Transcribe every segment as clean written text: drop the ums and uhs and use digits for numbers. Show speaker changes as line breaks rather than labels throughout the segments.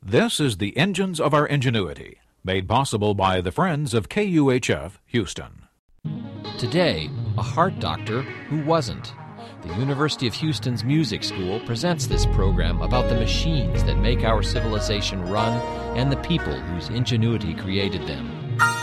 This is the Engines of Our Ingenuity, made possible by the Friends of KUHF Houston.
Today, a heart doctor who wasn't. The University of Houston's Music School presents this program about the machines that make our civilization run and the people whose ingenuity created them.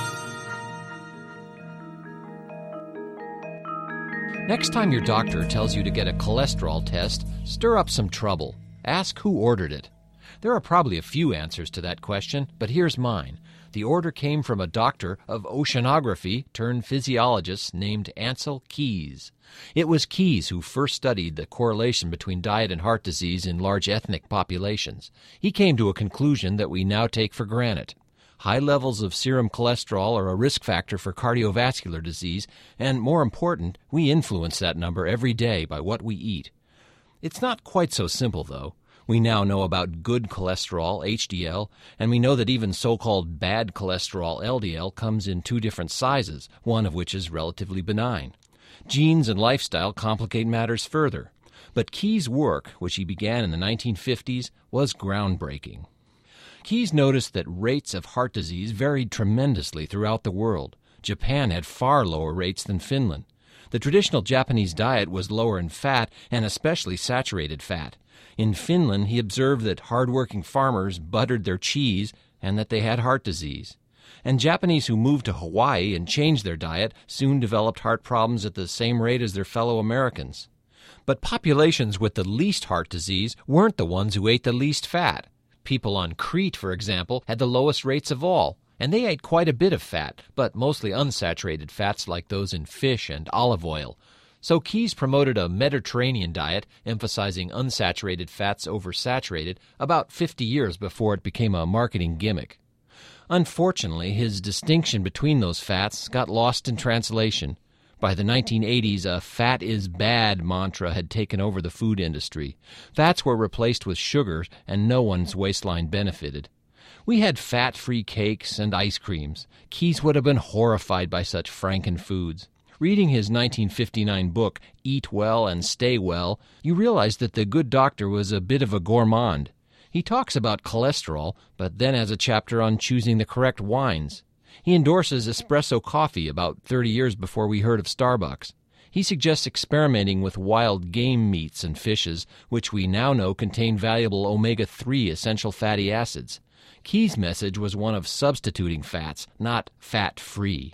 Next time your doctor tells you to get a cholesterol test, stir up some trouble. Ask who ordered it. There are probably a few answers to that question, but here's mine. The order came from a doctor of oceanography turned physiologist named Ancel Keys. It was Keys who first studied the correlation between diet and heart disease in large ethnic populations. He came to a conclusion that we now take for granted. High levels of serum cholesterol are a risk factor for cardiovascular disease, and more important, we influence that number every day by what we eat. It's not quite so simple, though. We now know about good cholesterol, HDL, and we know that even so-called bad cholesterol, LDL, comes in two different sizes, one of which is relatively benign. Genes and lifestyle complicate matters further. But Keys' work, which he began in the 1950s, was groundbreaking. Keys noticed that rates of heart disease varied tremendously throughout the world. Japan had far lower rates than Finland. The traditional Japanese diet was lower in fat, and especially saturated fat. In Finland, he observed that hard-working farmers buttered their cheese and that they had heart disease. And Japanese who moved to Hawaii and changed their diet soon developed heart problems at the same rate as their fellow Americans. But populations with the least heart disease weren't the ones who ate the least fat. People on Crete, for example, had the lowest rates of all, and they ate quite a bit of fat, but mostly unsaturated fats like those in fish and olive oil. So Keys promoted a Mediterranean diet, emphasizing unsaturated fats over saturated, about 50 years before it became a marketing gimmick. Unfortunately, his distinction between those fats got lost in translation. By the 1980s, a fat is bad mantra had taken over the food industry. Fats were replaced with sugars, and no one's waistline benefited. We had fat-free cakes and ice creams. Keys would have been horrified by such franken foods. Reading his 1959 book, Eat Well and Stay Well, you realize that the good doctor was a bit of a gourmand. He talks about cholesterol, but then has a chapter on choosing the correct wines. He endorses espresso coffee about 30 years before we heard of Starbucks. He suggests experimenting with wild game meats and fishes, which we now know contain valuable omega-3 essential fatty acids. Keys' message was one of substituting fats, not fat-free.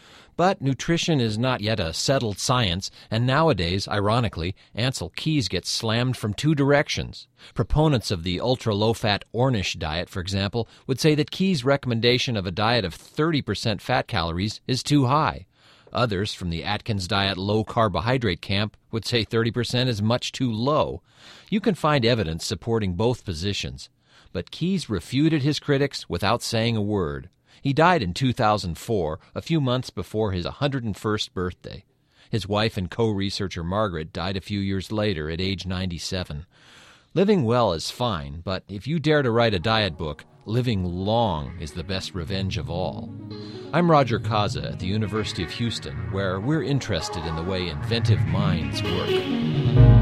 But nutrition is not yet a settled science, and nowadays, ironically, Ancel Keys gets slammed from two directions. Proponents of the ultra-low-fat Ornish diet, for example, would say that Keys' recommendation of a diet of 30% fat calories is too high. Others, from the Atkins diet low-carbohydrate camp, would say 30% is much too low. You can find evidence supporting both positions. But Keys refuted his critics without saying a word. He died in 2004, a few months before his 101st birthday. His wife and co-researcher Margaret died a few years later at age 97. Living well is fine, but if you dare to write a diet book, living long is the best revenge of all. I'm Roger Kaza at the University of Houston, where we're interested in the way inventive minds work.